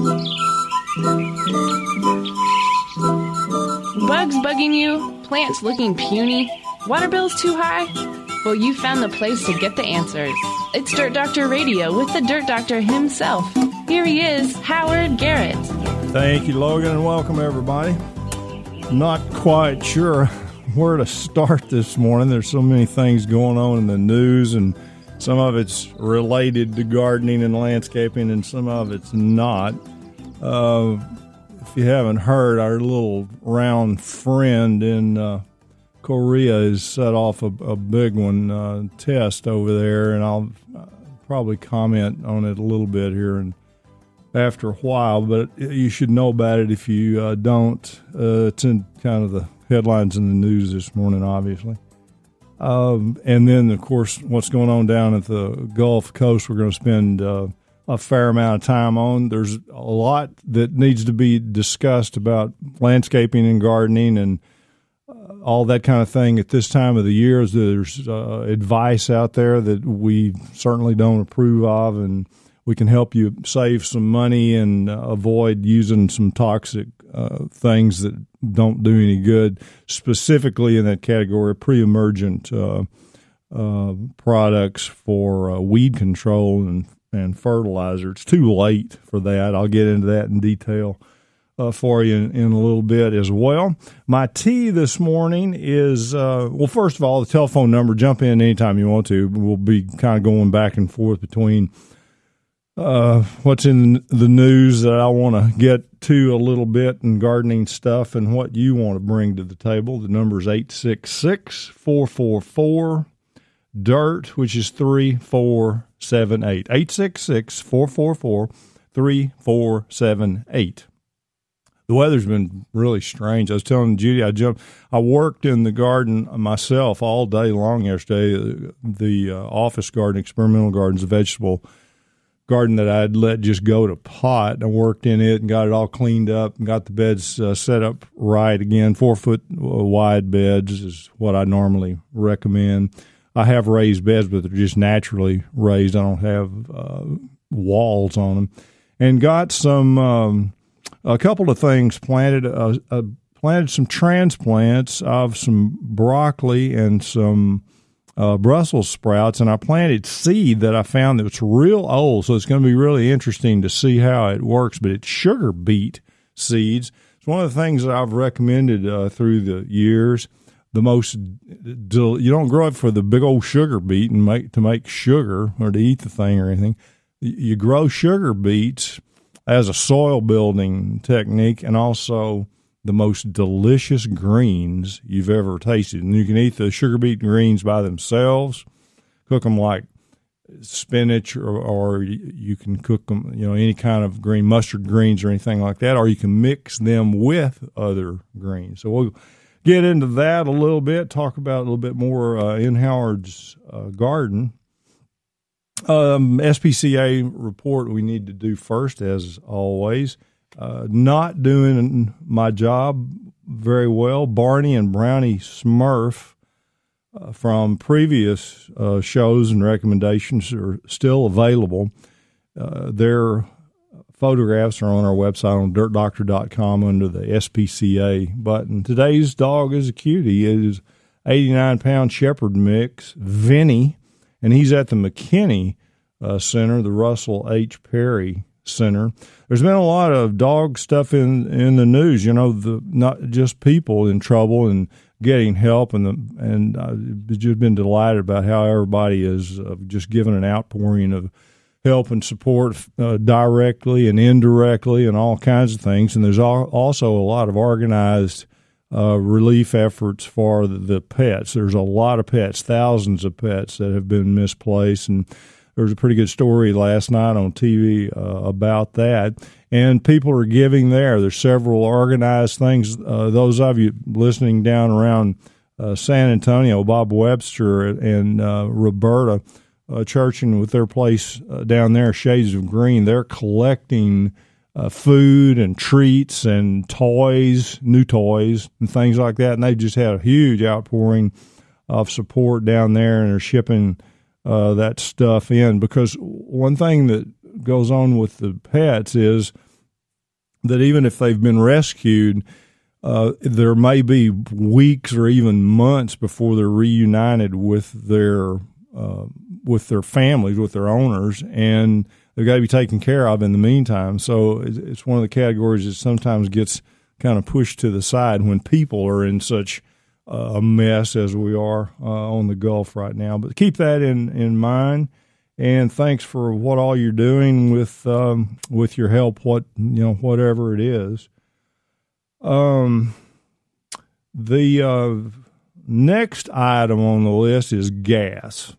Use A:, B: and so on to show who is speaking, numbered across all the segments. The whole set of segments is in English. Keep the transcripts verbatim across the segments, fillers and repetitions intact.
A: Bugs bugging you? Plants looking puny? Water bills too high? Well, you found the place to get the answers. It's Dirt Doctor Radio with the Dirt Doctor himself. Here he is, Howard Garrett.
B: Thank you, Logan, and welcome, everybody. Not quite sure where to start this morning. There's so many things going on in the news, and some of it's related to gardening and landscaping, and some of it's not. Uh, if you haven't heard, our little round friend in uh, Korea has set off a, a big one uh, test over there, and I'll uh, probably comment on it a little bit here and after a while, but you should know about it if you uh, don't. Uh, it's in kind of the headlines in the news this morning, obviously. Um, and then, of course, what's going on down at the Gulf Coast, we're going to spend uh, a fair amount of time on. There's a lot that needs to be discussed about landscaping and gardening and uh, all that kind of thing at this time of the year. There's uh, advice out there that we certainly don't approve of, and we can help you save some money and uh, avoid using some toxic uh, things that don't do any good, specifically in that category of pre-emergent uh, uh, products for uh, weed control and, and fertilizer. It's too late for that. I'll get into that in detail uh, for you in, in a little bit as well. My tea this morning is, uh, well, first of all, the telephone number. Jump in anytime you want to. We'll be kind of going back and forth between Uh, what's in the news that I want to get to a little bit and gardening stuff and what you want to bring to the table. The number is eight six six, four four four, D I R T, which is three four seven eight. eight six six, four four four, three four seven eight. The weather's been really strange. I was telling Judy, I jumped, I worked in the garden myself all day long yesterday. The, the uh, office garden, experimental gardens, a vegetable garden that I'd let just go to pot. I worked in it and got it all cleaned up and got the beds uh, set up right again. Four foot wide beds is what I normally recommend. I have raised beds, but they're just naturally raised. I don't have uh, walls on them. And got some, um, a couple of things planted. Uh, uh, planted some transplants of some broccoli and some Uh, Brussels sprouts, and I planted seed that I found that was real old, so it's going to be really interesting to see how it works, but it's sugar beet seeds. It's one of the things that I've recommended uh, through the years. The most, del- you don't grow it for the big old sugar beet and make to make sugar or to eat the thing or anything. You grow sugar beets as a soil building technique, and also the most delicious greens you've ever tasted. And you can eat the sugar beet greens by themselves, cook them like spinach, or, or you can cook them, you know, any kind of green, mustard greens or anything like that, or you can mix them with other greens. So we'll get into that a little bit, talk about a little bit more uh, in Howard's uh, garden. Um, S P C A report we need to do first, as always. Uh, not doing my job very well. Barney and Brownie Smurf uh, from previous uh, shows and recommendations are still available. Uh, their photographs are on our website on dirt doctor dot com under the S P C A button. Today's dog is a cutie. It is eighty-nine pound Shepherd mix, Vinny, and he's at the McKinney uh, Center, the Russell H. Perry Center. There's been a lot of dog stuff in, in the news, you know, the not just people in trouble and getting help, and the, and I've just been delighted about how everybody is uh, just giving an outpouring of help and support uh, directly and indirectly and all kinds of things. And there's al- also a lot of organized uh, relief efforts for the, the pets. There's a lot of pets, thousands of pets that have been misplaced, and there was a pretty good story last night on T V uh, about that, and people are giving there. There's several organized things. Uh, those of you listening down around uh, San Antonio, Bob Webster and uh, Roberta uh, Churchin with their place uh, down there, Shades of Green, they're collecting uh, food and treats and toys, new toys and things like that, and they've just had a huge outpouring of support down there, and they're shipping Uh, that stuff in, because one thing that goes on with the pets is that even if they've been rescued, uh, there may be weeks or even months before they're reunited with their uh, with their families, with their owners, and they've got to be taken care of in the meantime. So it's one of the categories that sometimes gets kind of pushed to the side when people are in such a mess as we are uh, on the Gulf right now. But keep that in, in mind. And thanks for what all you're doing with um, with your help, what you know, whatever it is. Um, the uh, next item on the list is gas.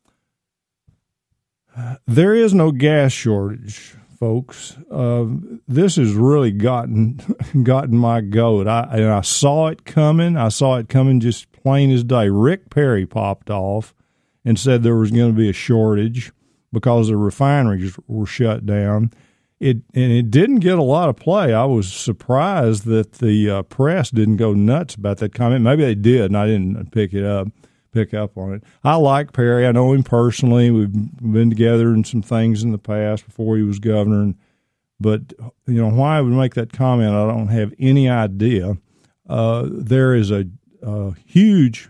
B: There is no gas shortage, folks. Uh, this has really gotten gotten my goat. I and I saw it coming. I saw it coming just plain as day. Rick Perry popped off and said there was going to be a shortage because the refineries were shut down. It and it didn't get a lot of play. I was surprised that the uh, press didn't go nuts about that comment. Maybe they did, and I didn't pick it up, pick up on it. I like Perry. I know him personally. We've been together in some things in the past before he was governor. But you know why I would make that comment, I don't have any idea. Uh, there is a, a huge,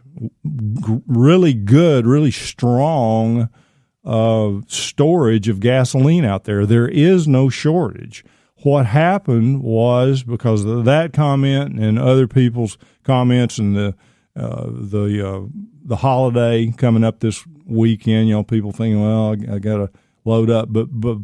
B: really good, really strong uh, storage of gasoline out there. There is no shortage. What happened was because of that comment and other people's comments and the uh, the uh, the holiday coming up this weekend, you know, people thinking, well, I, I got to load up. But, but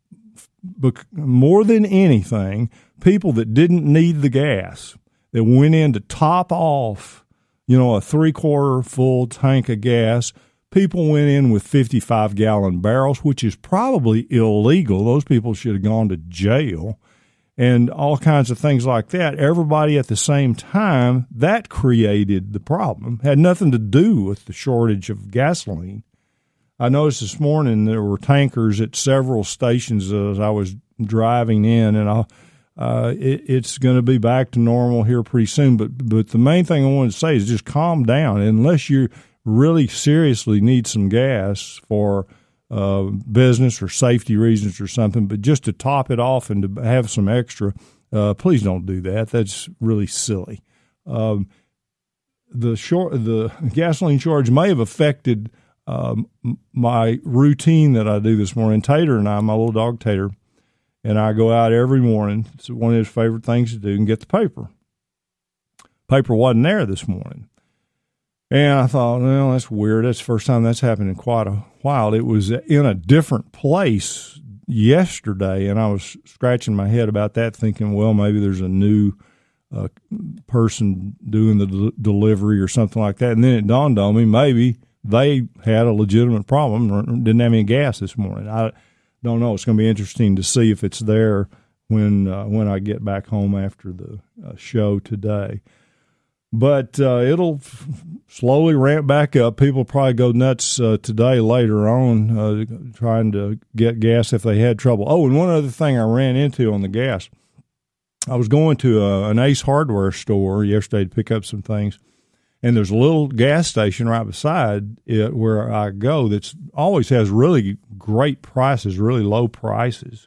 B: but more than anything, people that didn't need the gas, that went in to top off, you know, a three-quarter full tank of gas, people went in with fifty-five gallon barrels, which is probably illegal. Those people should have gone to jail and all kinds of things like that. Everybody at the same time, that created the problem. Had nothing to do with the shortage of gasoline. I noticed this morning there were tankers at several stations as I was driving in, and I, uh, it, it's going to be back to normal here pretty soon. But but the main thing I wanted to say is just calm down. Unless you really seriously need some gas for uh, business or safety reasons or something, but just to top it off and to have some extra, uh, please don't do that. That's really silly. Um, the short, the gasoline shortage may have affected um, my routine that I do this morning. Tater and I, my little dog Tater, and I go out every morning. It's one of his favorite things to do, and get the paper. Paper wasn't there this morning. And I thought, well, that's weird. That's the first time that's happened in quite a while. It was in a different place yesterday, and I was scratching my head about that, thinking, well, maybe there's a new uh, person doing the de- delivery or something like that. And then it dawned on me, maybe they had a legitimate problem or didn't have any gas this morning. I don't know. It's going to be interesting to see if it's there when uh, when I get back home after the uh, show today. But uh, it'll f- slowly ramp back up. People probably go nuts uh, today, later on, uh, trying to get gas if they had trouble. Oh, and one other thing I ran into on the gas. I was going to a, an Ace Hardware store yesterday to pick up some things, and there's a little gas station right beside it where I go that's always has really great prices, really low prices.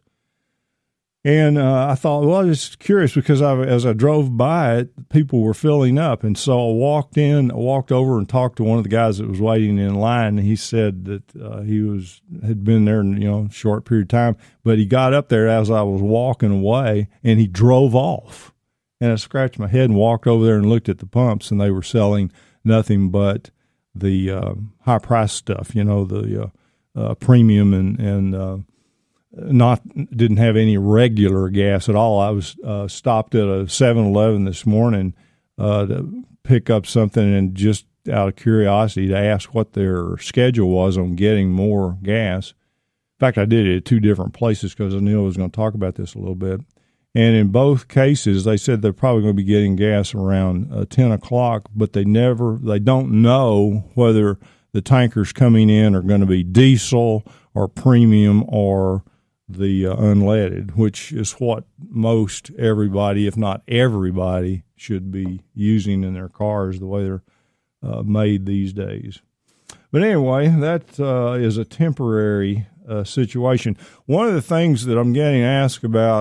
B: And uh, I thought, well, I was just curious because I, as I drove by it, people were filling up. And so I walked in, I walked over and talked to one of the guys that was waiting in line. And he said that uh, he was had been there, in, you know, a short period of time. But he got up there as I was walking away, and he drove off. And I scratched my head and walked over there and looked at the pumps, and they were selling nothing but the uh, high-price stuff, you know, the uh, uh, premium and, and uh Not didn't have any regular gas at all. I was uh, stopped at a seven eleven this morning uh, to pick up something, and just out of curiosity to ask what their schedule was on getting more gas. In fact, I did it at two different places because I knew I was going to talk about this a little bit. And in both cases, they said they're probably going to be getting gas around uh, ten o'clock, but they never, they don't know whether the tankers coming in are going to be diesel or premium or the uh, unleaded, which is what most everybody, if not everybody, should be using in their cars the way they're uh, made these days. But anyway, that uh, is a temporary uh, situation. One of the things that I'm getting asked about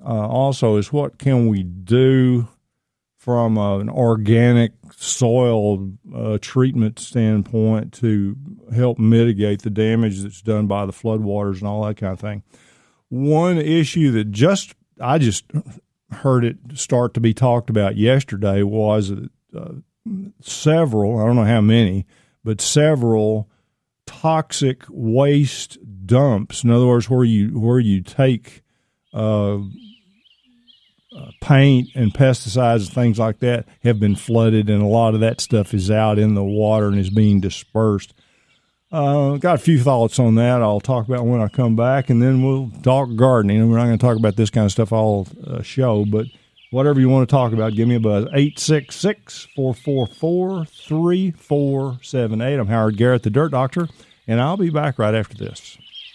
B: uh, also is what can we do from uh, an organic soil uh, treatment standpoint to help mitigate the damage that's done by the floodwaters and all that kind of thing. One issue that just I just heard it start to be talked about yesterday was that uh, several, I don't know how many, but several toxic waste dumps. In other words, where you where you take uh, uh, paint and pesticides and things like that have been flooded, and a lot of that stuff is out in the water and is being dispersed. Uh, got a few thoughts on that I'll talk about when I come back, and then we'll talk gardening. We're not going to talk about this kind of stuff all uh, show, but whatever you want to talk about, give me a buzz. eight six six, four four four, three four seven eight. I'm Howard Garrett, the Dirt Doctor, and I'll be back right after this.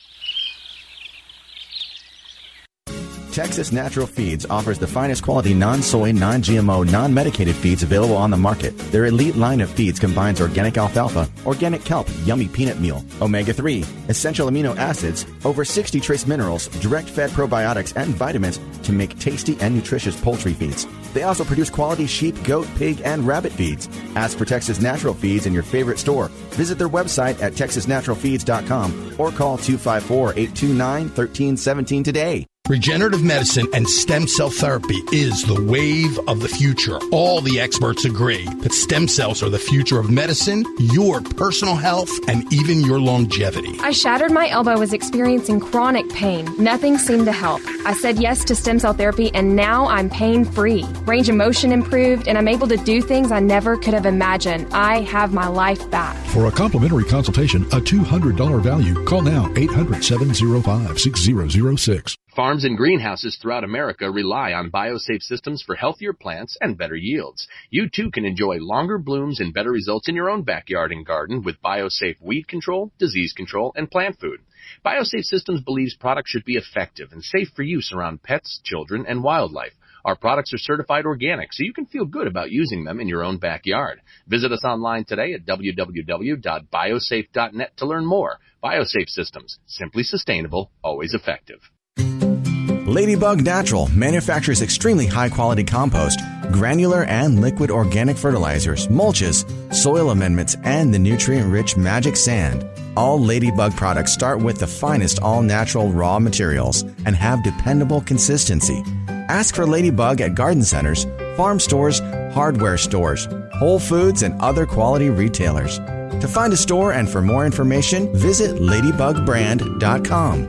C: Texas Natural Feeds offers the finest quality non-soy, non-G M O, non-medicated feeds available on the market. Their elite line of feeds combines organic alfalfa, organic kelp, yummy peanut meal, omega three, essential amino acids, over sixty trace minerals, direct-fed probiotics, and vitamins to make tasty and nutritious poultry feeds. They also produce quality sheep, goat, pig, and rabbit feeds. Ask for Texas Natural Feeds in your favorite store. Visit their website at texas natural feeds dot com or call two five four, eight two nine, one three one seven today.
D: Regenerative medicine and stem cell therapy is the wave of the future. All the experts agree that stem cells are the future of medicine, your personal health, and even your longevity.
E: I shattered my elbow, was experiencing chronic pain. Nothing seemed to help. I said yes to stem cell therapy, and now I'm pain-free. Range of motion improved, and I'm able to do things I never could have imagined. I have my life back.
F: For a complimentary consultation, a two hundred dollars value, call now eight hundred, seven oh five, six oh oh six.
G: Farms and greenhouses throughout America rely on BioSafe systems for healthier plants and better yields. You too can enjoy longer blooms and better results in your own backyard and garden with BioSafe weed control, disease control, and plant food. BioSafe Systems believes products should be effective and safe for use around pets, children, and wildlife. Our products are certified organic, so you can feel good about using them in your own backyard. Visit us online today at w w w dot biosafe dot net to learn more. BioSafe Systems, simply sustainable, always effective.
C: Ladybug Natural manufactures extremely high-quality compost, granular and liquid organic fertilizers, mulches, soil amendments, and the nutrient-rich magic sand. All Ladybug products start with the finest all-natural raw materials and have dependable consistency. Ask for Ladybug at garden centers, farm stores, hardware stores, Whole Foods, and other quality retailers. To find a store and for more information, visit ladybug brand dot com.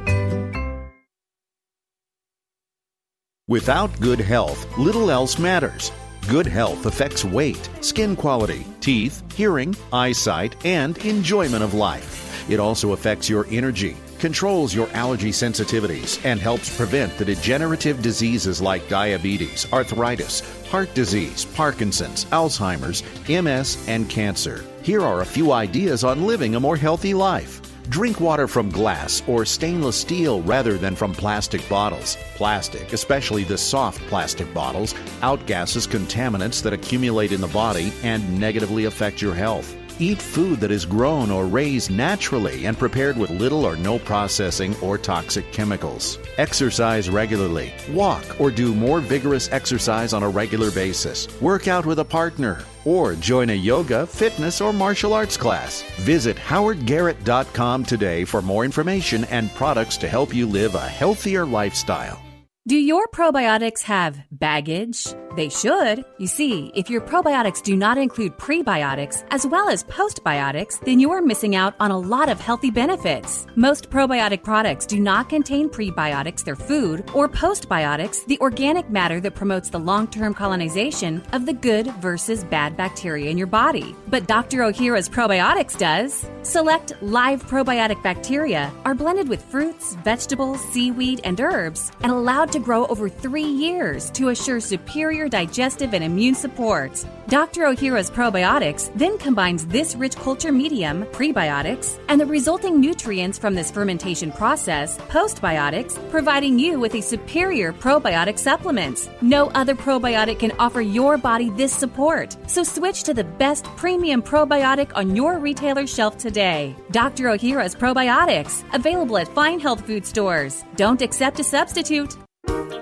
H: Without good health, little else matters. Good health affects weight, skin quality, teeth, hearing, eyesight, and enjoyment of life. It also affects your energy, controls your allergy sensitivities, and helps prevent the degenerative diseases like diabetes, arthritis, heart disease, Parkinson's, Alzheimer's, M S, and cancer. Here are a few ideas on living a more healthy life. Drink water from glass or stainless steel rather than from plastic bottles. Plastic, especially the soft plastic bottles, outgasses contaminants that accumulate in the body and negatively affect your health. Eat food that is grown or raised naturally and prepared with little or no processing or toxic chemicals. Exercise regularly. Walk or do more vigorous exercise on a regular basis. Work out with a partner or join a yoga, fitness, or martial arts class. Visit howard garrett dot com today for more information and products to help you live a healthier lifestyle.
I: Do your probiotics have baggage? They should. You see, if your probiotics do not include prebiotics as well as postbiotics, then you're missing out on a lot of healthy benefits. Most probiotic products do not contain prebiotics, their food, or postbiotics, the organic matter that promotes the long-term colonization of the good versus bad bacteria in your body. But Doctor Ohhira's Probiotics does. Select live probiotic bacteria are blended with fruits, vegetables, seaweed, and herbs and allowed to grow over three years to assure superior digestive and immune support. Doctor Ohhira's Probiotics then combines this rich culture medium, prebiotics, and the resulting nutrients from this fermentation process, postbiotics, providing you with a superior probiotic supplement. No other probiotic can offer your body this support, so switch to the best premium probiotic on your retailer shelf today. Doctor Ohhira's Probiotics, available at fine health food stores. Don't accept a substitute.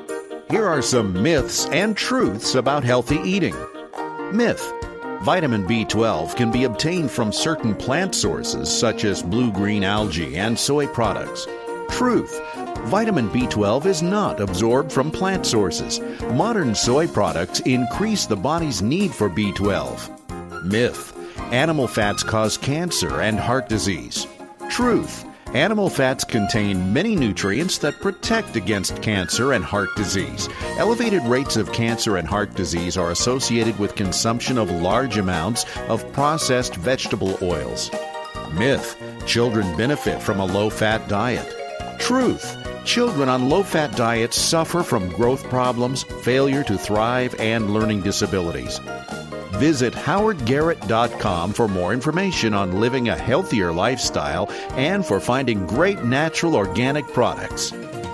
H: here are some myths and truths about healthy eating. Myth: vitamin B twelve can be obtained from certain plant sources such as blue-green algae and soy products. Truth: vitamin B twelve is not absorbed from plant sources. Modern soy products increase the body's need for B twelve. Myth: animal fats cause cancer and heart disease. Truth: animal fats contain many nutrients that protect against cancer and heart disease. Elevated rates of cancer and heart disease are associated with consumption of large amounts of processed vegetable oils. Myth: children benefit from a low-fat diet. Truth: children on low-fat diets suffer from growth problems, failure to thrive, and learning disabilities. Visit howard garrett dot com for more information on living a healthier lifestyle and for finding great natural organic products.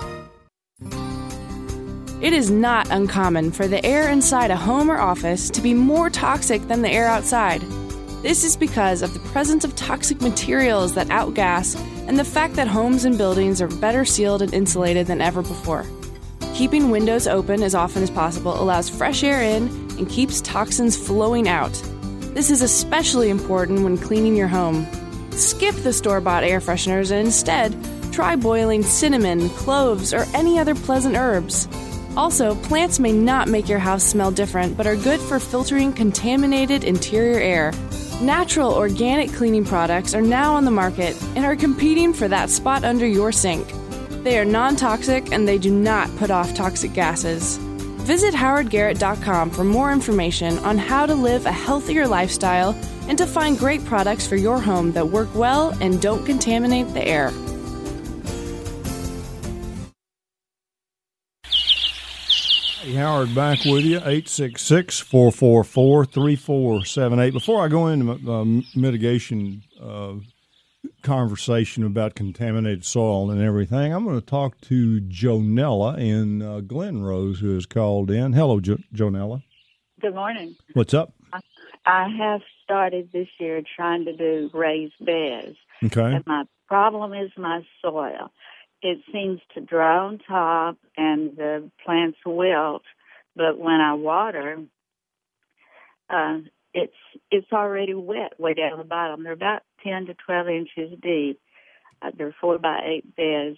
A: It is not uncommon for the air inside a home or office to be more toxic than the air outside. This is because of the presence of toxic materials that outgas and the fact that homes and buildings are better sealed and insulated than ever before. Keeping windows open as often as possible allows fresh air in and keeps toxins flowing out. This is especially important when cleaning your home. Skip the store-bought air fresheners and instead try boiling cinnamon, cloves, or any other pleasant herbs. Also, plants may not make your house smell different, but are good for filtering contaminated interior air. Natural organic cleaning products are now on the market and are competing for that spot under your sink. They are non-toxic and they do not put off toxic gases. Visit howard garrett dot com for more information on how to live a healthier lifestyle and to find great products for your home that work well and don't contaminate the air.
B: Hey, Howard back with you, eight six six, four four four, three four seven eight. Before I go into uh, mitigation uh, conversation about contaminated soil and everything, I'm going to talk to Jonella in uh, Glen Rose, who has called in. Hello, jo- Jonella.
J: Good morning.
B: What's up?
J: I have started this year trying to do raised beds.
B: Okay.
J: And my problem is my soil. It seems to dry on top and the plants wilt, but when I water, uh, it's it's already wet way down the bottom. They're about ten to twelve inches deep. Uh, they're four by eight beds.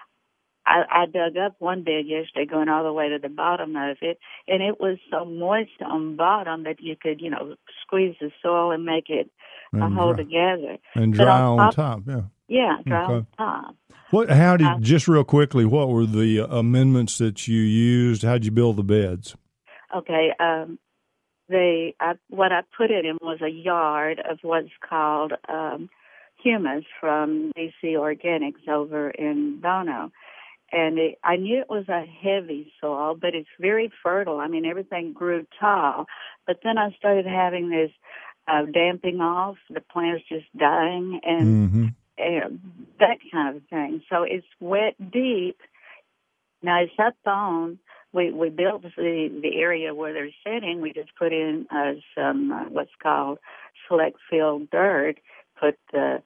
J: I, I dug up one bed yesterday going all the way to the bottom of it, and it was so moist on the bottom that you could, you know, squeeze the soil and make it uh, hold dry, together.
B: And dry on, on top, top, yeah.
J: Yeah, dry
B: okay.
J: on top.
B: What? How did,
J: uh,
B: just real quickly, what were the amendments that you used? How did you build the beds?
J: Okay, um, they, I, what I put in them was a yard of what's called um, humus from D C Organics over in Bono. And it, I knew it was a heavy soil, but it's very fertile. I mean, everything grew tall. But then I started having this uh, damping off, the plants just dying, and,
B: mm-hmm.
J: and that kind of thing. So it's wet deep. Now, it's up on. We, we built the, the area where they're sitting. We just put in uh, some uh, what's called select fill dirt, put the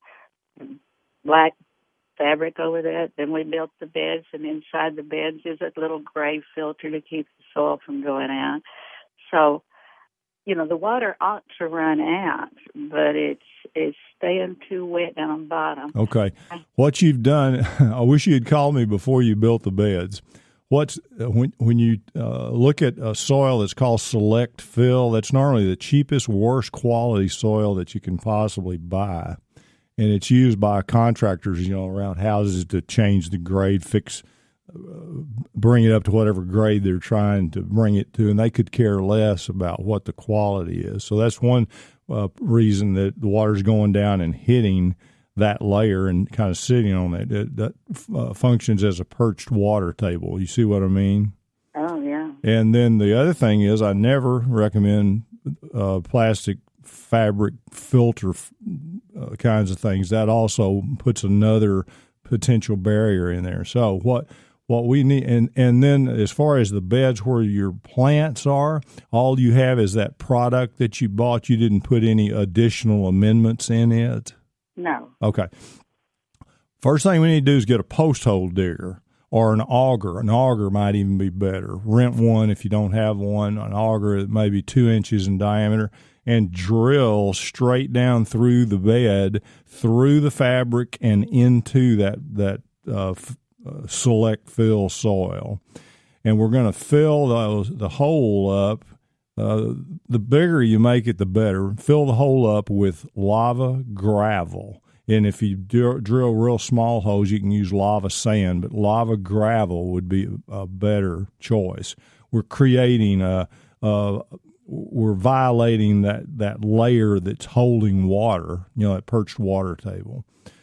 J: black fabric over that. Then we built the beds, and inside the beds is a little gray filter to keep the soil from going out. So, you know, the water ought to run out, but it's it's staying too wet down on the bottom.
B: Okay. What you've done, I wish you had called me before you built the beds. What's when when you uh, look at a soil that's called select fill, that's normally the cheapest, worst quality soil that you can possibly buy. And it's used by contractors, you know, around houses to change the grade, fix, uh, bring it up to whatever grade they're trying to bring it to, and they could care less about what the quality is. So that's one uh, reason that the water's going down and hitting that layer and kind of sitting on it. That, that uh, functions as a perched water table. You see what I mean?
J: Oh, yeah.
B: And then the other thing is I never recommend uh, plastic fabric filter uh, kinds of things. That also puts another potential barrier in there. So what what we need, and, and then as far as the beds where your plants are, all you have is that product that you bought. You didn't put any additional amendments in it?
J: No.
B: Okay. First thing we need to do is get a post hole digger. or an auger. An auger might even be better. Rent one if you don't have one, an auger that may be two inches in diameter, and drill straight down through the bed, through the fabric, and into that, that uh, f- uh, select fill soil. And we're going to fill those, the hole up. Uh, the bigger you make it, the better. Fill the hole up with lava gravel. And if you do, drill real small holes, you can use lava sand, but lava gravel would be a better choice. We're creating a, a we're violating that, that layer that's holding water, you know, that perched water table.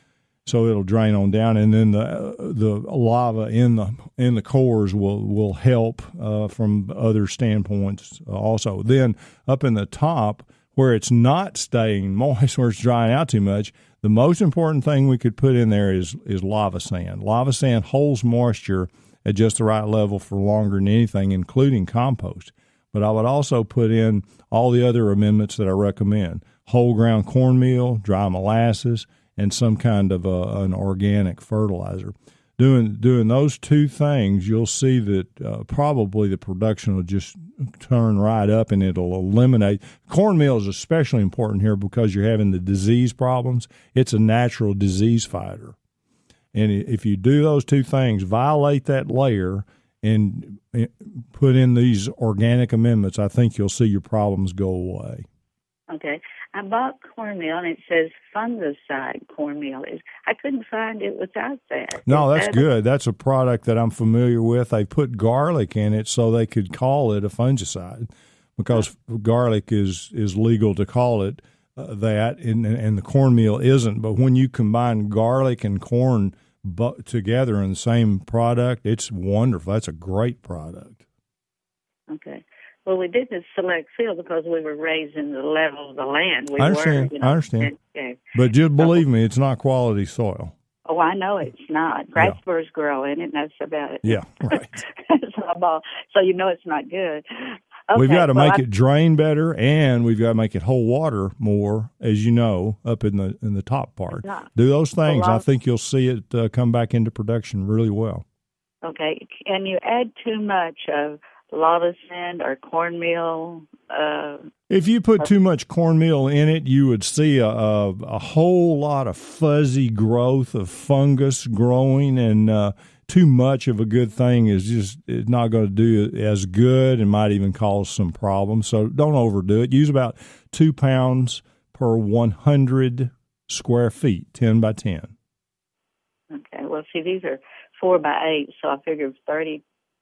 B: So it'll drain on down, and then the the lava in the in the cores will will help uh, from other standpoints also. Then up in the top, where it's not staying moist, where it's drying out too much, the most important thing we could put in there is is lava sand. Lava sand holds moisture at just the right level for longer than anything, including compost. But I would also put in all the other amendments that I recommend: whole ground cornmeal, dry molasses, and some kind of a, an organic fertilizer. Doing doing those two things, you'll see that uh, probably the production will just turn right up, and it'll eliminate. Cornmeal is especially important here because you're having the disease problems. It's a natural disease fighter. And if you do those two things, violate that layer and put in these organic amendments, I think you'll see your problems go away.
J: Okay. I bought cornmeal, and it says fungicide cornmeal. I couldn't find it without that.
B: No,
J: Is
B: that's
J: that
B: good. That's a product that I'm familiar with. They put garlic in it so they could call it a fungicide because garlic is, is legal to call it uh, that, and, and the cornmeal isn't. But when you combine garlic and corn bu- together in the same product, it's wonderful. That's a great product.
J: Okay. Well, we did this select field because we were raising the level of the land. We
B: I understand.
J: Were, you know,
B: I understand.
J: Okay.
B: But just believe me, it's not quality soil.
J: Oh, I know it's not. Grass burrs grow in it, and that's about it.
B: Yeah, right.
J: so, all, so you know it's not good. Okay,
B: we've got to
J: well,
B: make
J: I,
B: it drain better, and we've got to make it hold water more, as you know, up in the in the top part. Do those things.
J: Well,
B: I think you'll see it uh, come back into production really well.
J: Okay. Can you add too much of lava sand or cornmeal? Uh,
B: if you put too much cornmeal in it, you would see a, a, a whole lot of fuzzy growth of fungus growing, and uh, too much of a good thing is just it's not going to do it as good and might even cause some problems. So don't overdo it. Use about two pounds per one hundred square feet, ten by ten.
J: Okay. Well, see, these are four by eight, so I figured thirty.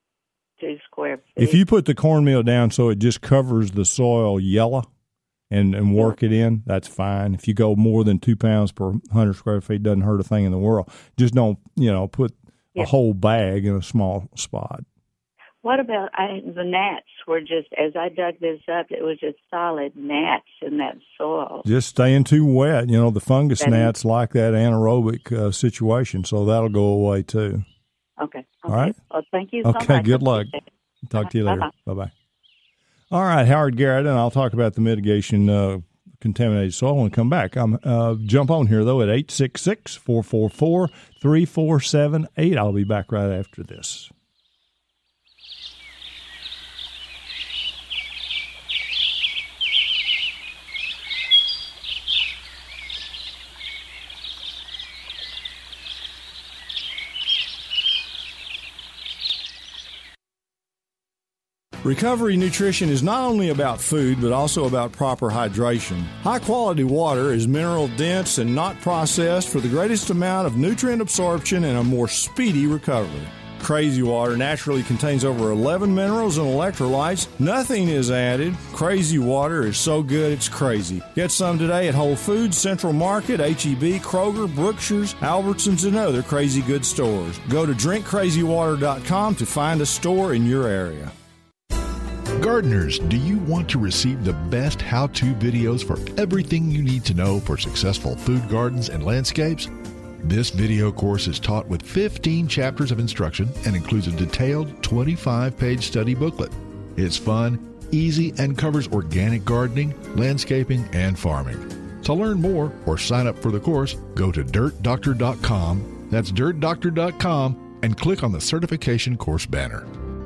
J: Square feet.
B: If you put the cornmeal down so it just covers the soil yellow and, and work yeah. it in, that's fine. If you go more than two pounds per one hundred square feet, doesn't hurt a thing in the world. Just don't, you know, put yeah. a whole bag in a small spot.
J: What about I, the gnats were just, as I dug this up, it was just solid gnats in that soil.
B: Just staying too wet. You know, the fungus that gnats is, like that anaerobic uh, situation, so that'll go away too.
J: Okay. okay.
B: All right.
J: Well, thank you so
B: okay,
J: much.
B: Okay, good luck. Talk to you later. Bye-bye. Bye-bye. All right, Howard Garrett, and I'll talk about the mitigation uh, contaminated soil when we come back. I'm uh, jump on here, though, at eight six six, four four four, three four seven eight. I'll be back right after this. Recovery nutrition is not only about food, but also about proper hydration. High-quality water is mineral-dense and not processed for the greatest amount of nutrient absorption and a more speedy recovery. Crazy Water naturally contains over eleven minerals and electrolytes. Nothing is added. Crazy Water is so good it's crazy. Get some today at Whole Foods, Central Market, H E B, Kroger, Brookshire's, Albertsons, and other Crazy Good stores. Go to drink crazy water dot com to find a store in your area.
F: Gardeners, do you want to receive the best how-to videos for everything you need to know for successful food gardens and landscapes? This video course is taught with fifteen chapters of instruction and includes a detailed twenty-five page study booklet. It's fun, easy, and covers organic gardening, landscaping, and farming. To learn more or sign up for the course, go to dirt doctor dot com. That's dirt doctor dot com. and click on the certification course banner.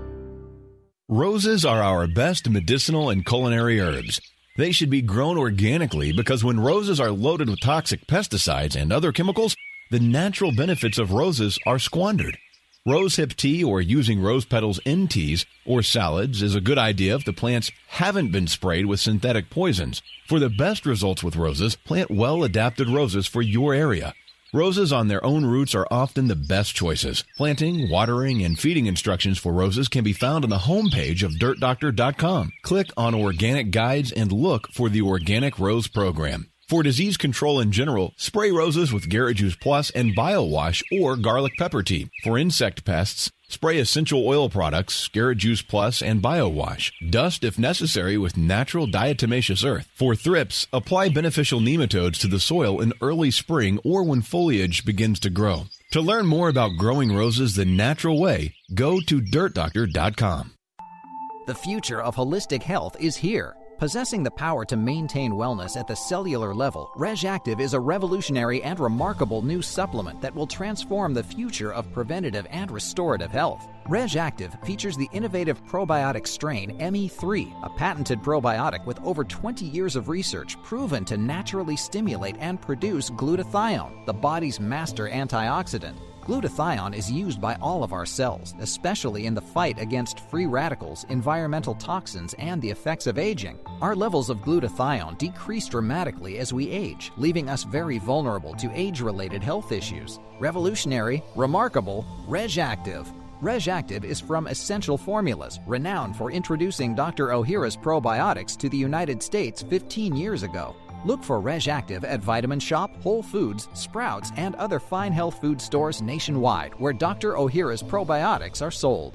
K: Roses are our best medicinal and culinary herbs. They should be grown organically because when roses are loaded with toxic pesticides and other chemicals, the natural benefits of roses are squandered. Rosehip tea or using rose petals in teas or salads is a good idea if the plants haven't been sprayed with synthetic poisons. For the best results with roses, plant well-adapted roses for your area. Roses on their own roots are often the best choices. Planting, watering, and feeding instructions for roses can be found on the homepage of dirt doctor dot com. Click on Organic Guides and look for the Organic Rose Program. For disease control in general, spray roses with Garrett Juice Plus and BioWash or garlic pepper tea. For insect pests, spray essential oil products, Garrett Juice Plus and BioWash. Dust if necessary with natural diatomaceous earth. For thrips, apply beneficial nematodes to the soil in early spring or when foliage begins to grow. To learn more about growing roses the natural way, go to dirt doctor dot com.
L: The future of holistic health is here. Possessing the power to maintain wellness at the cellular level, RegActive is a revolutionary and remarkable new supplement that will transform the future of preventative and restorative health. RegActive features the innovative probiotic strain M E three, a patented probiotic with over twenty years of research proven to naturally stimulate and produce glutathione, the body's master antioxidant. Glutathione is used by all of our cells, especially in the fight against free radicals, environmental toxins, and the effects of aging. Our levels of glutathione decrease dramatically as we age, leaving us very vulnerable to age-related health issues. Revolutionary, remarkable, RegActive. RegActive is from Essential Formulas, renowned for introducing Doctor Ohhira's probiotics to the United States fifteen years ago. Look for RegActive at Vitamin Shop, Whole Foods, Sprouts, and other fine health food stores nationwide where Doctor Ohhira's probiotics are sold.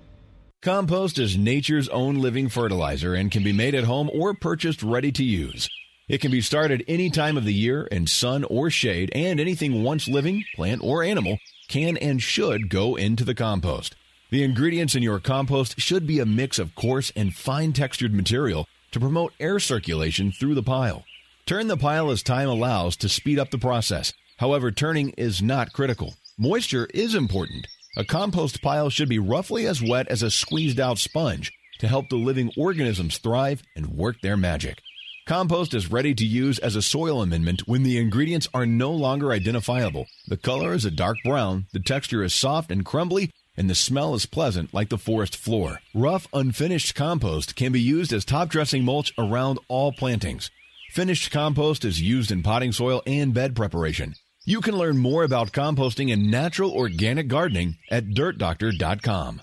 K: Compost is nature's own living fertilizer and can be made at home or purchased ready to use. It can be started any time of the year in sun or shade, and anything once living, plant or animal, can and should go into the compost. The ingredients in your compost should be a mix of coarse and fine-textured material to promote air circulation through the pile. Turn the pile as time allows to speed up the process. However, turning is not critical. Moisture is important. A compost pile should be roughly as wet as a squeezed-out sponge to help the living organisms thrive and work their magic. Compost is ready to use as a soil amendment when the ingredients are no longer identifiable. The color is a dark brown, the texture is soft and crumbly, and the smell is pleasant like the forest floor. Rough, unfinished compost can be used as top dressing mulch around all plantings. Finished compost is used in potting soil and bed preparation. You can learn more about composting and natural organic gardening at dirt doctor dot com.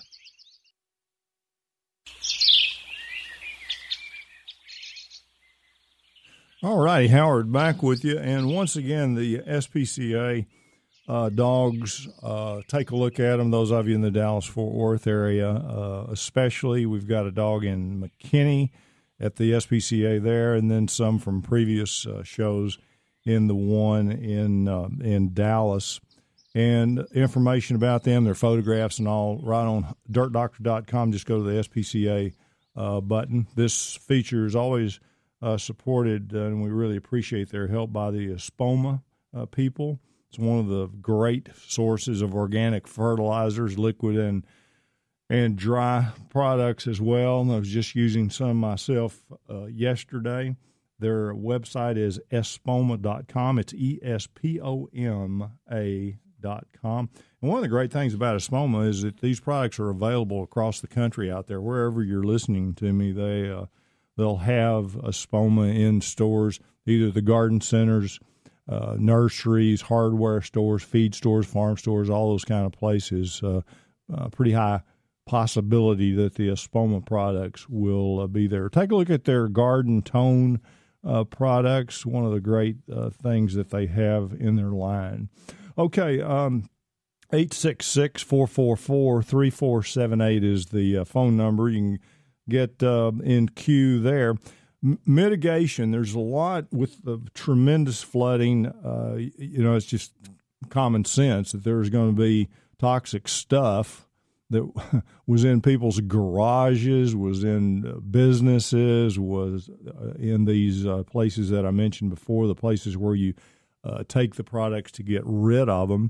B: All righty, Howard, back with you. And once again, the S P C A uh, dogs, uh, take a look at them, those of you in the Dallas-Fort Worth area uh, especially. We've got a dog in McKinney at the S P C A there, and then some from previous uh, shows in the one in uh, in Dallas. And information about them, their photographs and all, right on dirt doctor dot com. Just go to the S P C A uh, button. This feature is always uh, supported, uh, and we really appreciate their help by the Espoma uh, people. It's one of the great sources of organic fertilizers, liquid and and dry products as well. And I was just using some myself uh, yesterday. Their website is espoma dot com. It's E S P O M A dot com. And one of the great things about Espoma is that these products are available across the country out there. Wherever you're listening to me, they, uh, they'll have Espoma in stores, either the garden centers, uh, nurseries, hardware stores, feed stores, farm stores, all those kind of places. Uh, uh, pretty high possibility that the Espoma products will uh, be there. Take a look at their Garden Tone uh, products, one of the great uh, things that they have in their line. Okay, um, eight six six, four four four, three four seven eight is the uh, phone number. You can get uh, in queue there. M- mitigation, there's a lot with the tremendous flooding. Uh, you know, it's just common sense that there's going to be toxic stuff that was in people's garages, was in businesses, was in these uh, places that I mentioned before, the places where you uh, take the products to get rid of them.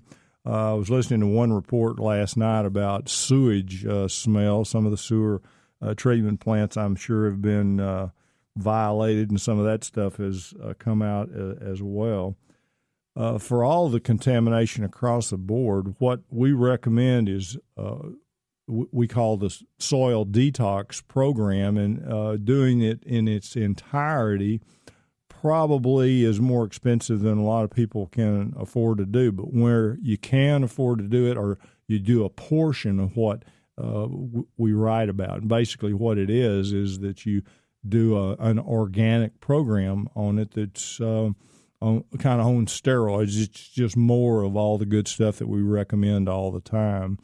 B: Uh, I was listening to one report last night about sewage uh, smell. Some of the sewer uh, treatment plants, I'm sure, have been uh, violated, and some of that stuff has uh, come out uh, as well. Uh, for all the contamination across the board, what we recommend is uh, w- we call the soil detox program, and uh, doing it in its entirety probably is more expensive than a lot of people can afford to do. But where you can afford to do it, or you do a portion of what uh, w- we write about. And basically what it is is that you do a, an organic program on it that's uh, on, kind of on steroids. It's just more of all the good stuff that we recommend all the time.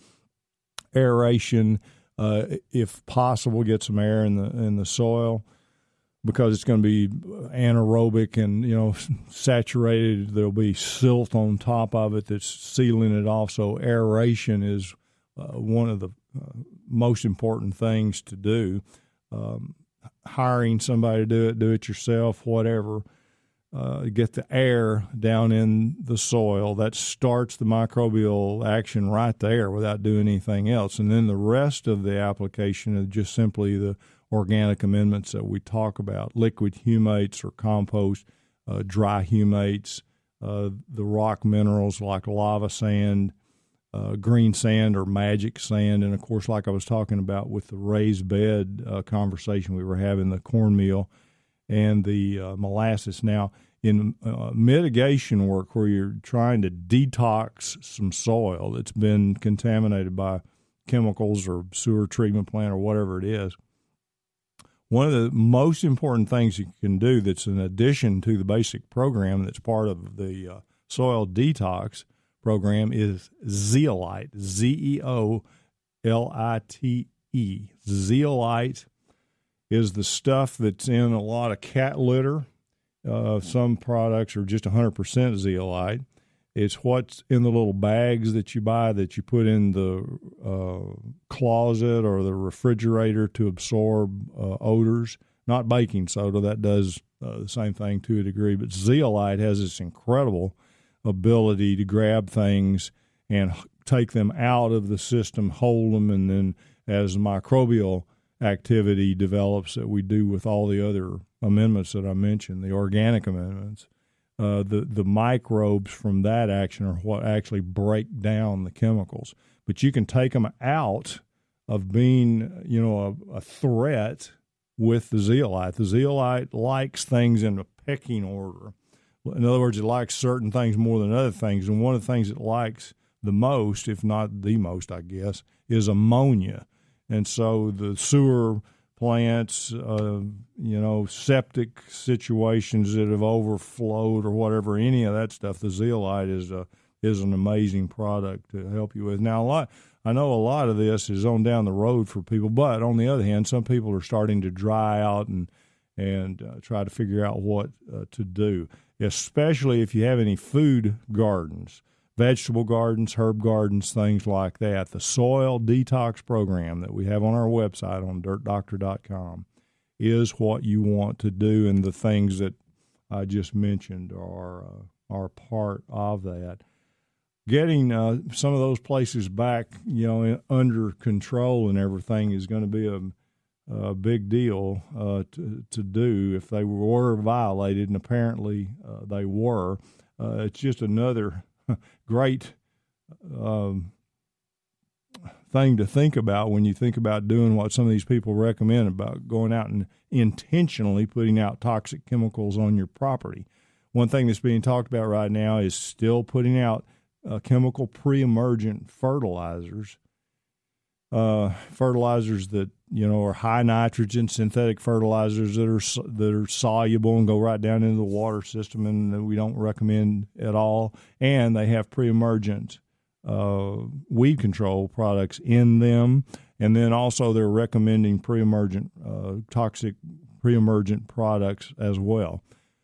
B: Aeration, uh, if possible, get some air in the in the soil, because it's going to be anaerobic and, you know, saturated. There'll be silt on top of it that's sealing it off. So aeration is uh, one of the uh, most important things to do. Um, hiring somebody to do it, do it yourself, whatever. Uh, get the air down in the soil. That starts the microbial action right there without doing anything else. And then the rest of the application is just simply the organic amendments that we talk about, liquid humates or compost, uh, dry humates, uh, the rock minerals like lava sand, uh, green sand or magic sand, and, of course, like I was talking about with the raised bed uh, conversation we were having, the cornmeal and the uh, molasses. Now, in uh, mitigation work where you're trying to detox some soil that's been contaminated by chemicals or sewer treatment plant or whatever it is, one of the most important things you can do that's in addition to the basic program that's part of the uh, soil detox program is zeolite, Z E O L I T E. Zeolite is the stuff that's in a lot of cat litter. Uh, some products are just one hundred percent zeolite. It's what's in the little bags that you buy that you put in the uh, closet or the refrigerator to absorb uh, odors. Not baking soda. That does uh, the same thing to a degree. But zeolite has this incredible ability to grab things and take them out of the system, hold them, and then as microbial activity develops that we do with all the other amendments that I mentioned, the organic amendments, Uh, the, the microbes from that action are what actually break down the chemicals. But you can take them out of being, you know, a, a threat with the zeolite. The zeolite likes things in a pecking order. In other words, it likes certain things more than other things. And one of the things it likes the most, if not the most, I guess, is ammonia. And so the sewer plants, uh, you know, septic situations that have overflowed or whatever, any of that stuff, the zeolite is a is an amazing product to help you with. Now, a lot, I know a lot of this is on down the road for people, but on the other hand, some people are starting to dry out and and uh, try to figure out what uh, to do, especially if you have any food gardens, vegetable gardens, herb gardens, things like that. The soil detox program that we have on our website on dirt doctor dot com is what you want to do, and the things that I just mentioned are uh, are part of that. Getting uh, some of those places back, you know, in, under control and everything is going to be a, a big deal uh, to to do if they were violated, and apparently uh, they were. Uh, it's just another great um, thing to think about when you think about doing what some of these people recommend about going out and intentionally putting out toxic chemicals on your property. One thing that's being talked about right now is still putting out uh, chemical pre-emergent fertilizers, uh, fertilizers that, you know, are high nitrogen synthetic fertilizers that are that are soluble and go right down into the water system, and that we don't recommend at all. And they have pre-emergent uh, weed control products in them, and then also they're recommending pre-emergent uh, toxic pre-emergent products as well.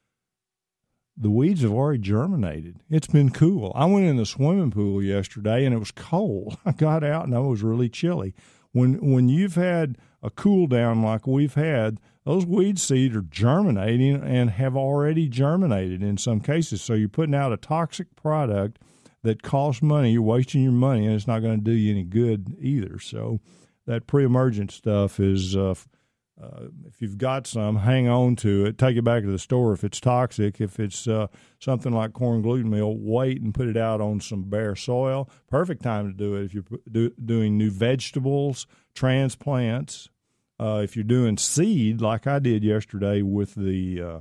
B: The weeds have already germinated. It's been cool. I went in the swimming pool yesterday, and it was cold. I got out, and it was really chilly. When when you've had a cool down like we've had, those weed seeds are germinating and have already germinated in some cases. So you're putting out a toxic product that costs money. You're wasting your money, and it's not going to do you any good either. So that pre-emergent stuff is, uh, uh, if you've got some, hang on to it. Take it back to the store if it's toxic. If it's uh, something like corn gluten meal, wait and put it out on some bare soil. Perfect time to do it if you're do, doing new vegetables, transplants. Uh, if you're doing seed, like I did yesterday with the uh,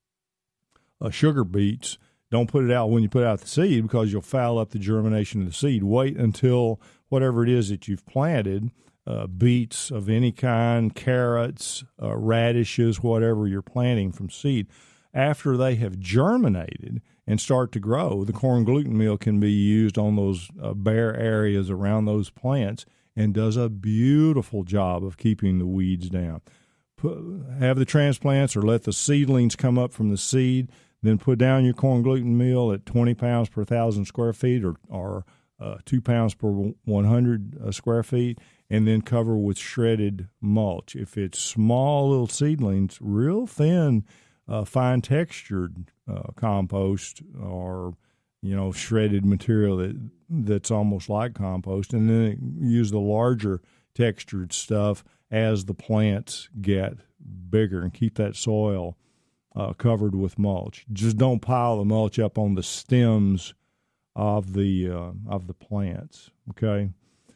B: uh, sugar beets, don't put it out when you put out the seed because you'll foul up the germination of the seed. Wait until whatever it is that you've planted, uh, beets of any kind, carrots, uh, radishes, whatever you're planting from seed, after they have germinated and start to grow, the corn gluten meal can be used on those uh, bare areas around those plants and does a beautiful job of keeping the weeds down. Put, have the transplants or let the seedlings come up from the seed, then put down your corn gluten meal at twenty pounds per thousand square feet or, or uh, two pounds per one hundred uh, square feet, and then cover with shredded mulch. If it's small little seedlings, real thin, uh, fine textured uh, compost or, you know, shredded material that that's almost like compost, and then use the larger textured stuff as the plants get bigger and keep that soil Uh, covered with mulch. Just don't pile the mulch up on the stems of the uh, of the plants. Okay,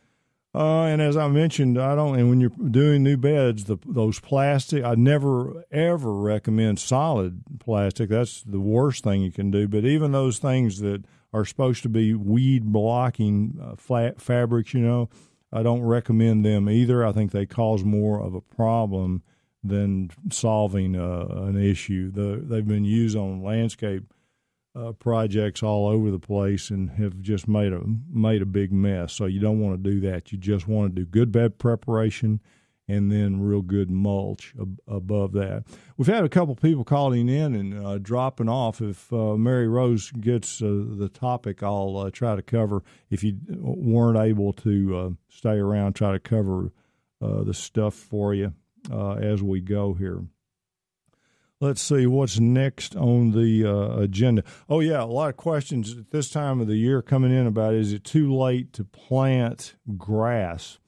B: uh, and as I mentioned, I don't. And when you're doing new beds, the those plastic, I never ever recommend solid plastic. That's the worst thing you can do. But even those things that are supposed to be weed blocking uh, flat fabrics, you know, I don't recommend them either. I think they cause more of a problem than solving uh, an issue. The, they've been used on landscape uh, projects all over the place and have just made a made a big mess. So you don't want to do that. You just want to do good bed preparation and then real good mulch ab- above that. We've had a couple people calling in and uh, dropping off. If uh, Mary Rose gets uh, the topic, I'll uh, try to cover. If you weren't able to uh, stay around, try to cover uh, the stuff for you Uh, as we go here. Let's see what's next on the uh, agenda. Oh, yeah, a lot of questions at this time of the year coming in about, is it too late to plant grass?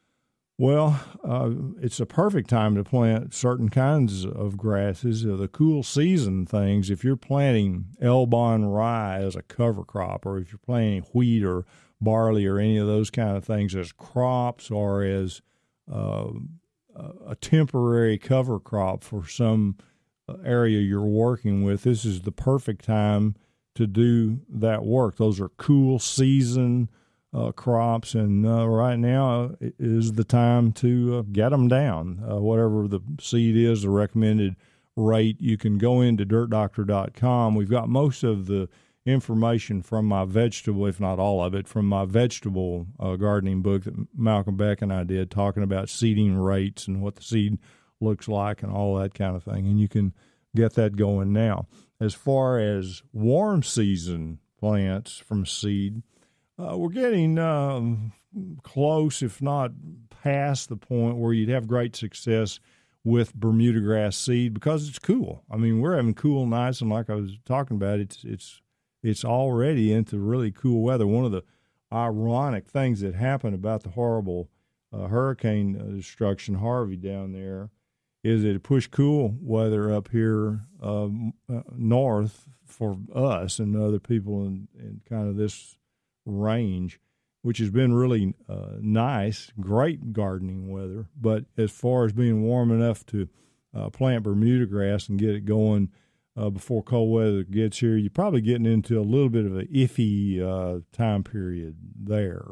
B: Well, uh, it's a perfect time to plant certain kinds of grasses, uh, the cool season things. If you're planting Elbon rye as a cover crop, or if you're planting wheat or barley or any of those kind of things as crops or as uh, a temporary cover crop for some area you're working with, this is the perfect time to do that work. Those are cool season uh, crops, and uh, right now is the time to uh, get them down. Uh, whatever the seed is, the recommended rate, you can go into dirt doctor dot com. We've got most of the information from my vegetable, if not all of it, from my vegetable uh, gardening book that Malcolm Beck and I did, talking about seeding rates and what the seed looks like and all that kind of thing. And you can get that going now. As far as warm season plants from seed, uh, we're getting um, close, if not past the point where you'd have great success with Bermuda grass seed because it's cool. I mean, we're having cool nights, and like I was talking about, it's it's It's already into really cool weather. One of the ironic things that happened about the horrible uh, hurricane uh, destruction, Harvey, down there, is that it pushed cool weather up here um, uh, north for us and other people in, in kind of this range, which has been really uh, nice, great gardening weather. But as far as being warm enough to uh, plant Bermuda grass and get it going Uh, before cold weather gets here, you're probably getting into a little bit of an iffy uh, time period there.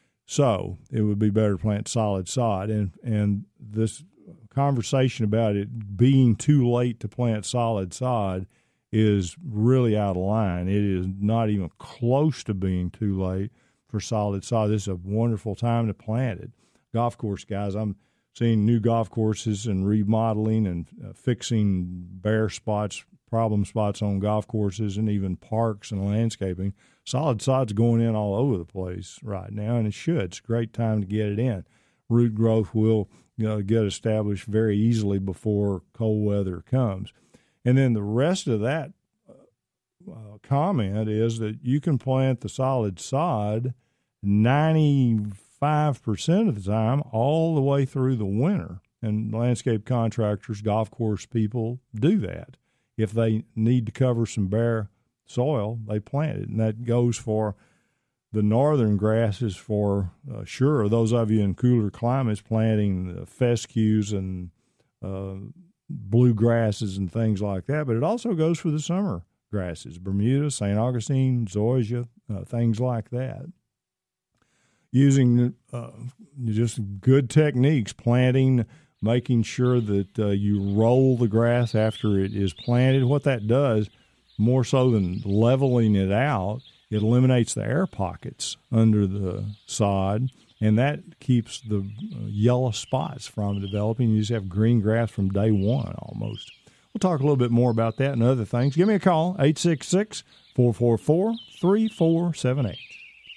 B: So it would be better to plant solid sod. And, and this conversation about it being too late to plant solid sod is really out of line. It is not even close to being too late for solid sod. This is a wonderful time to plant it. Golf course guys, I'm seeing new golf courses and remodeling and uh, fixing bare spots, problem spots on golf courses and even parks and landscaping. Solid sod's going in all over the place right now, and it should. It's a great time to get it in. Root growth will, you know, get established very easily before cold weather comes. And then the rest of that uh, comment is that you can plant the solid sod ninety-five percent of the time all the way through the winter. And landscape contractors, golf course people do that. If they need to cover some bare soil, they plant it. And that goes for the northern grasses for uh, sure. Those of you in cooler climates planting uh, fescues and uh, bluegrasses and things like that. But it also goes for the summer grasses, Bermuda, Saint Augustine, zoysia, uh, things like that. Using uh, just good techniques, planting, making sure that uh, you roll the grass after it is planted. What that does, more so than leveling it out, it eliminates the air pockets under the sod, and that keeps the uh, yellow spots from developing. You just have green grass from day one almost. We'll talk a little bit more about that and other things. Give me a call, eight six six, four four four, three four seven eight.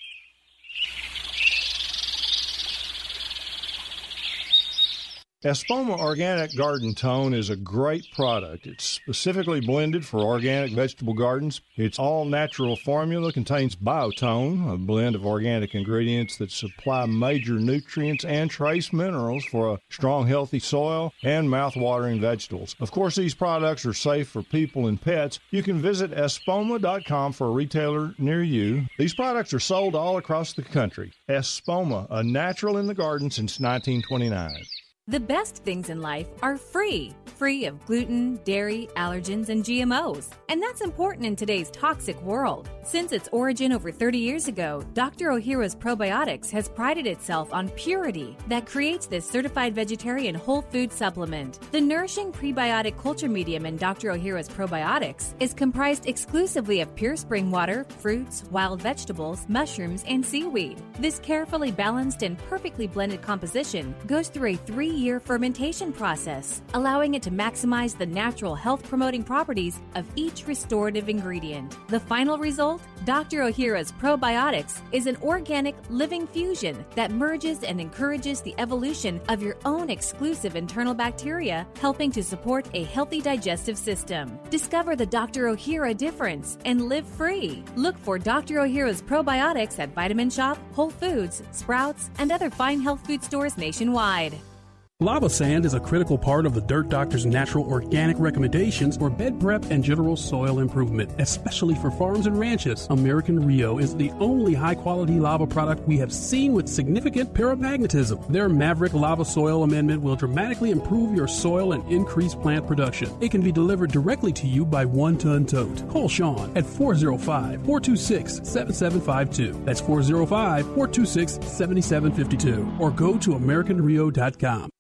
B: Espoma Organic Garden Tone is a great product. It's specifically blended for organic vegetable gardens. Its all-natural formula contains Biotone, a blend of organic ingredients that supply major nutrients and trace minerals for a strong, healthy soil and mouth-watering vegetables. Of course, these products are safe for people and pets. You can visit espoma dot com for a retailer near you. These products are sold all across the country. Espoma, a natural in the garden since nineteen twenty-nine.
I: The best things in life are free. Free of gluten, dairy, allergens, and G M Os. And that's important in today's toxic world. Since its origin over thirty years ago, Doctor Ohhira's Probiotics has prided itself on purity that creates this certified vegetarian whole food supplement. The nourishing prebiotic culture medium in Doctor Ohhira's Probiotics is comprised exclusively of pure spring water, fruits, wild vegetables, mushrooms, and seaweed. This carefully balanced and perfectly blended composition goes through a three year fermentation process, allowing it to maximize the natural health-promoting properties of each restorative ingredient. The final result? Doctor Ohhira's Probiotics is an organic living fusion that merges and encourages the evolution of your own exclusive internal bacteria, helping to support a healthy digestive system. Discover the Doctor Ohhira difference and live free. Look for Doctor Ohhira's Probiotics at Vitamin Shop, Whole Foods, Sprouts, and other fine health food stores nationwide.
M: Lava sand is a critical part of the Dirt Doctor's natural organic recommendations for bed prep and general soil improvement, especially for farms and ranches. American Rio is the only high-quality lava product we have seen with significant paramagnetism. Their Maverick Lava Soil Amendment will dramatically improve your soil and increase plant production. It can be delivered directly to you by one-ton tote. Call Sean at four oh five, four two six, seven seven five two. That's four oh five, four two six, seven seven five two. Or go to american rio dot com.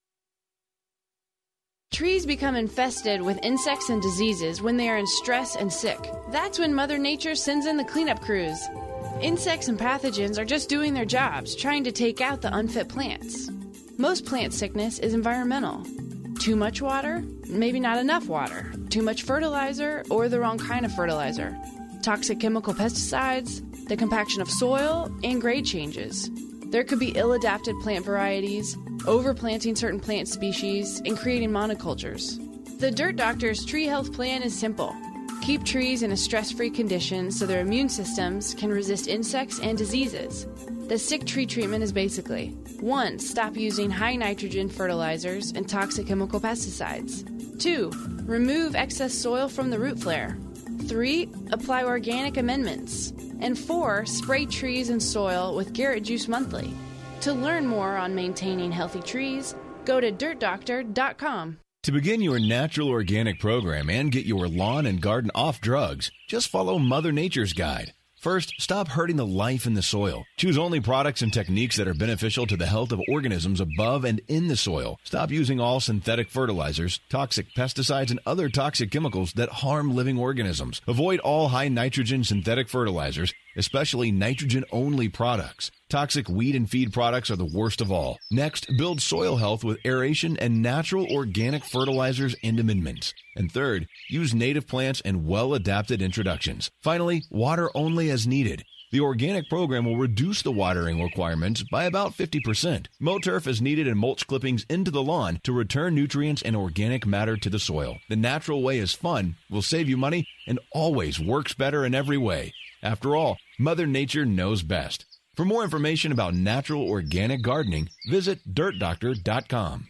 A: Trees become infested with insects and diseases when they are in stress and sick. That's when Mother Nature sends in the cleanup crews. Insects and pathogens are just doing their jobs, trying to take out the unfit plants. Most plant sickness is environmental. Too much water, maybe not enough water. Too much fertilizer or the wrong kind of fertilizer. Toxic chemical pesticides, the compaction of soil, and grade changes. There could be ill-adapted plant varieties, overplanting certain plant species, and creating monocultures. The Dirt Doctor's tree health plan is simple. Keep trees in a stress-free condition so their immune systems can resist insects and diseases. The sick tree treatment is basically: one. Stop using high nitrogen fertilizers and toxic chemical pesticides. two. Remove excess soil from the root flare. three. Apply organic amendments. And four, spray trees and soil with Garrett Juice Monthly. To learn more on maintaining healthy trees, go to dirt doctor dot com.
K: To begin your natural organic program and get your lawn and garden off drugs, just follow Mother Nature's guide. First, stop hurting the life in the soil. Choose only products and techniques that are beneficial to the health of organisms above and in the soil. Stop using all synthetic fertilizers, toxic pesticides, and other toxic chemicals that harm living organisms. Avoid all high nitrogen synthetic fertilizers, especially nitrogen-only products. Toxic weed and feed products are the worst of all. Next, build soil health with aeration and natural organic fertilizers and amendments. And third, use native plants and well-adapted introductions. Finally, water only as needed. The organic program will reduce the watering requirements by about fifty percent. MoTurf is needed in mulch clippings into the lawn to return nutrients and organic matter to the soil. The natural way is fun, will save you money, and always works better in every way. After all, Mother Nature knows best. For more information about natural organic gardening, visit dirt doctor dot com.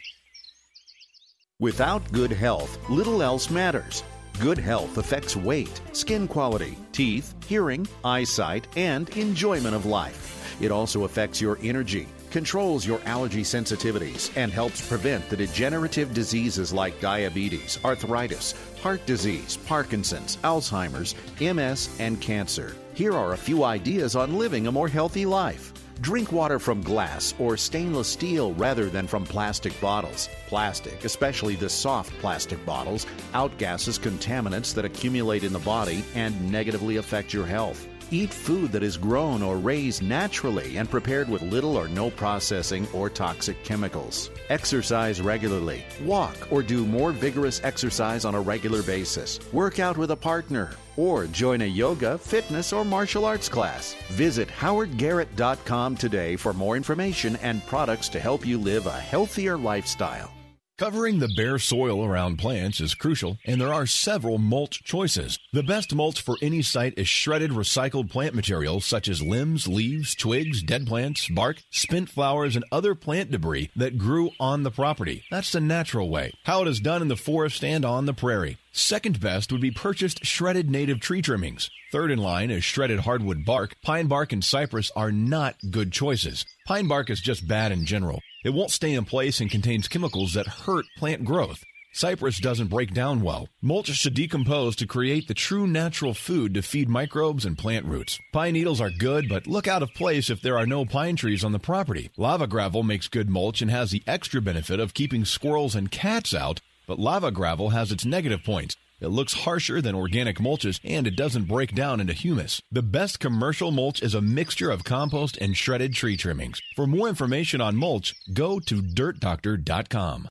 H: Without good health, little else matters. Good health affects weight, skin quality, teeth, hearing, eyesight, and enjoyment of life. It also affects your energy, controls your allergy sensitivities, and helps prevent the degenerative diseases like diabetes, arthritis, heart disease, Parkinson's, Alzheimer's, M S, and cancer. Here are a few ideas on living a more healthy life. Drink water from glass or stainless steel rather than from plastic bottles. Plastic, especially the soft plastic bottles, outgasses contaminants that accumulate in the body and negatively affect your health. Eat food that is grown or raised naturally and prepared with little or no processing or toxic chemicals. Exercise regularly. Walk or do more vigorous exercise on a regular basis. Work out with a partner or join a yoga, fitness, or martial arts class. Visit howard garrett dot com today for more information and products to help you live a healthier lifestyle.
K: Covering the bare soil around plants is crucial, and there are several mulch choices. The best mulch for any site is shredded recycled plant material such as limbs, leaves, twigs, dead plants, bark, spent flowers, and other plant debris that grew on the property. That's the natural way, how it is done in the forest and on the prairie. Second best would be purchased shredded native tree trimmings. Third in line is shredded hardwood bark. Pine bark and cypress are not good choices. Pine bark is just bad in general. It won't stay in place and contains chemicals that hurt plant growth. Cypress doesn't break down well. Mulch should decompose to create the true natural food to feed microbes and plant roots. Pine needles are good, but look out of place if there are no pine trees on the property. Lava gravel makes good mulch and has the extra benefit of keeping squirrels and cats out, but lava gravel has its negative points. It looks harsher than organic mulches, and it doesn't break down into humus. The best commercial mulch is a mixture of compost and shredded tree trimmings. For more information on mulch, go to dirt doctor dot com.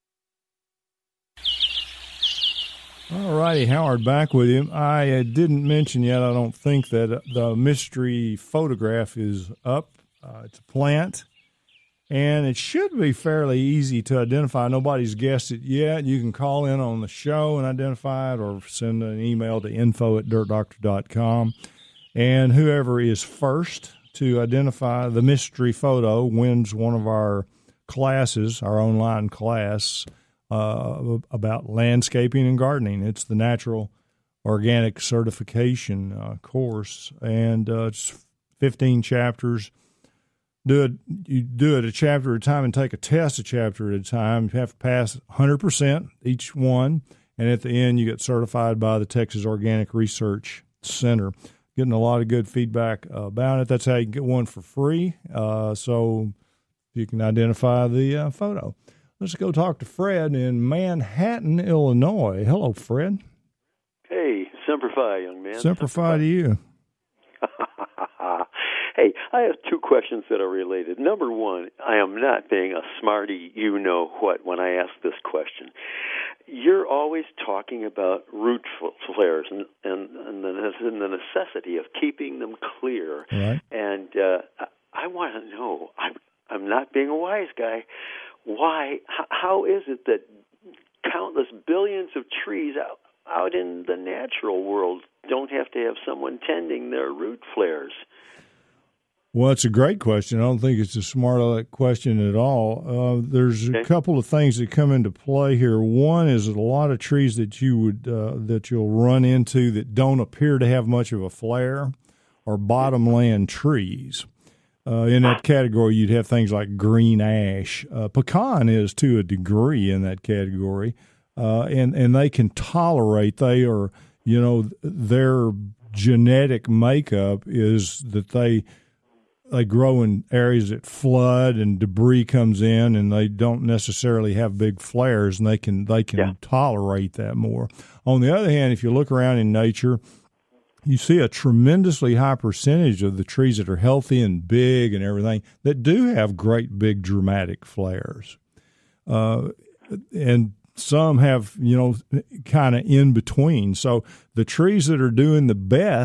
B: All righty, Howard, back with you. I uh, didn't mention yet, I don't think, that the mystery photograph is up. Uh, it's a plant. And it should be fairly easy to identify. Nobody's guessed it yet. You can call in on the show and identify it, or send an email to info at dirt doctor dot com. And whoever is first to identify the mystery photo wins one of our classes, our online class, uh, about landscaping and gardening. It's the Natural Organic Certification uh, course, and uh, it's fifteen chapters. Do it. You do it a chapter at a time and take a test a chapter at a time. You have to pass one hundred percent each one, and at the end you get certified by the Texas Organic Research Center. Getting a lot of good feedback about it. That's how you can get one for free. Uh, so you can identify the uh, photo. Let's go talk to Fred in Manhattan, Illinois. Hello, Fred.
N: Hey, Semper Fi, young man.
B: Semper Fi to you.
N: Hey, I have two questions that are related. Number one, I am not being a smarty you-know-what when I ask this question. You're always talking about root flares and, and, and, the, and the necessity of keeping them clear.
B: Right.
N: And uh, I, I want to know, I'm, I'm not being a wise guy, why, how, how is it that countless billions of trees out, out in the natural world don't have to have someone tending their root flares?
B: Well, it's a great question. I don't think it's a smart question at all. Uh, there's okay. a couple of things that come into play here. One is that a lot of trees that you would uh, that you'll run into that don't appear to have much of a flare are bottomland trees. Uh, in that category, you'd have things like green ash. Uh, pecan is to a degree in that category, uh, and and they can tolerate. They are, you know, their genetic makeup is that they. They grow in areas that flood and debris comes in, and they don't necessarily have big flares, and they can they can yeah. tolerate that more. On the other hand, if you look around in nature, you see a tremendously high percentage of the trees that are healthy and big and everything that do have great big dramatic flares, uh, and some have, you know, kind of in between. So the trees that are doing the best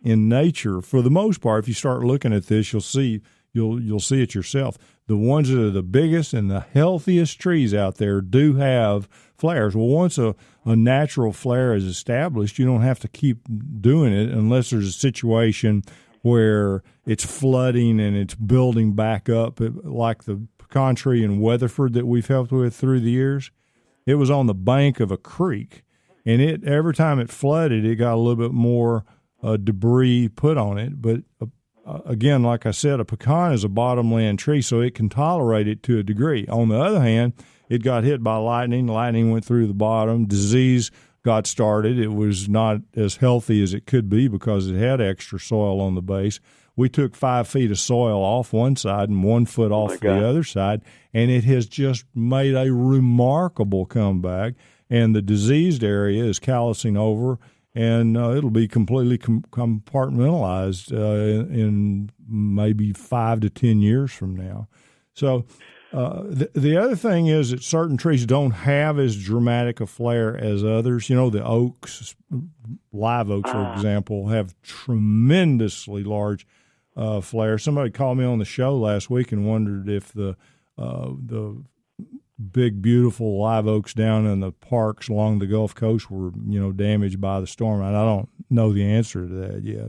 B: in nature, for the most part, if you start looking at this, you'll see you'll you'll see it yourself. The ones that are the biggest and the healthiest trees out there do have flares. Well, once a, a natural flare is established, you don't have to keep doing it unless there's a situation where it's flooding and it's building back up, like the pecan tree in Weatherford that we've helped with through the years. It was on the bank of a creek, and it every time it flooded, it got a little bit more uh, debris put on it. But uh, again, like I said, a pecan is a bottomland tree, so it can tolerate it to a degree. On the other hand, it got hit by lightning. Lightning went through the bottom. Disease got started. It was not as healthy as it could be because it had extra soil on the base. We took five feet of soil off one side and one foot off the other side, and it has just made a remarkable comeback. And the diseased area is callousing over, and uh, it'll be completely com- compartmentalized uh, in maybe five to ten years from now. So uh, the, the other thing is that certain trees don't have as dramatic a flare as others. You know, the oaks, live oaks, for
N: Ah.
B: example, have tremendously large uh, flares. Somebody called me on the show last week and wondered if the uh, the big, beautiful live oaks down in the parks along the Gulf Coast were, you know, damaged by the storm. And I don't know the answer to that yet.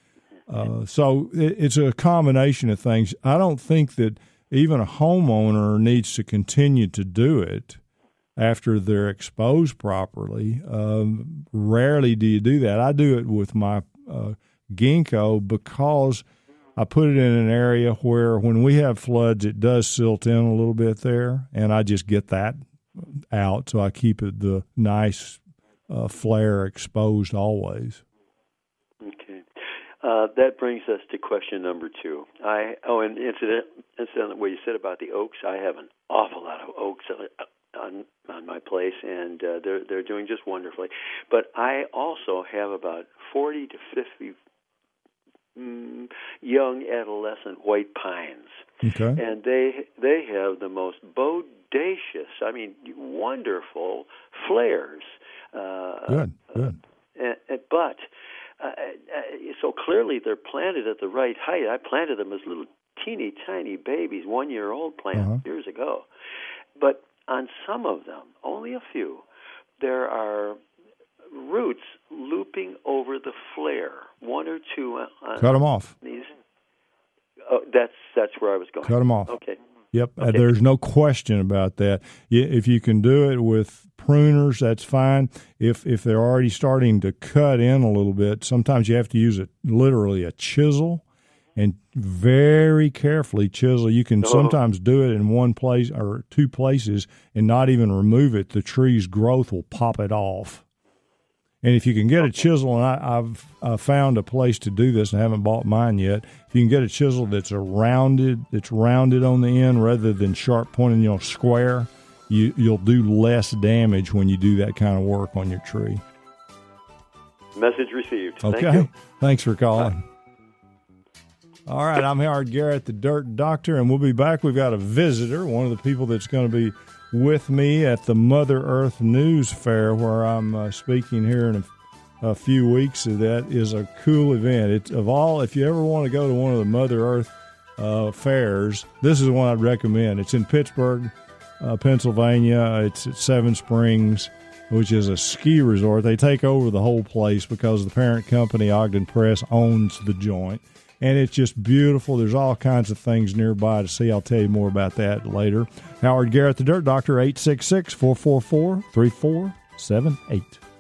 B: Uh, so it, it's a combination of things. I don't think that even a homeowner needs to continue to do it after they're exposed properly. Um, rarely do you do that. I do it with my uh, ginkgo because I put it in an area where when we have floods, it does silt in a little bit there, and I just get that out, so I keep it the nice uh, flare exposed always.
N: Okay. Uh, that brings us to question number two. I oh, and incident, incidentally, what you said about the oaks, I have an awful lot of oaks on on my place, and uh, they're they're doing just wonderfully. But I also have about forty to fifty mm, young adolescent white pines,
B: okay,
N: and they they have the most bodacious, I mean, wonderful flares. Uh,
B: good, good.
N: And, and, but uh, uh, so clearly they're planted at the right height. I planted them as little teeny tiny babies, one year old plants
B: Uh-huh.
N: years ago. But on some of them, only a few, there are roots looping over the flare. One or two. On
B: Cut them off.
N: These. Oh, that's that's where I was going.
B: Cut them off.
N: Okay.
B: Yep,
N: Okay.
B: uh, there's no question about that. Y- If you can do it with pruners, that's fine. If if they're already starting to cut in a little bit, sometimes you have to use it literally a chisel and very carefully chisel. You can
N: Oh.
B: sometimes do it in one place or two places and not even remove it. The tree's growth will pop it off. And if you can get a chisel, and I, I've uh, found a place to do this, and I haven't bought mine yet. If you can get a chisel that's a rounded, that's rounded on the end rather than sharp pointing, you know, square, you you'll do less damage when you do that kind of work on your tree.
N: Message received.
B: Okay,
N: Thank you.
B: thanks for calling. All right, I'm Howard Garrett, the Dirt Doctor, and we'll be back. We've got a visitor, one of the people that's going to be with me at the Mother Earth News Fair, where I'm uh, speaking here in a, a few weeks. That is a cool event. It's of all, if you ever want to go to one of the Mother Earth uh, fairs, this is one I'd recommend. It's in Pittsburgh, uh, Pennsylvania. It's at Seven Springs, which is a ski resort. They take over the whole place because the parent company, Ogden Press, owns the joint. And it's just beautiful. There's all kinds of things nearby to see. I'll tell you more about that later. Howard Garrett, the Dirt Doctor, eight six six, four four four, three four seven eight.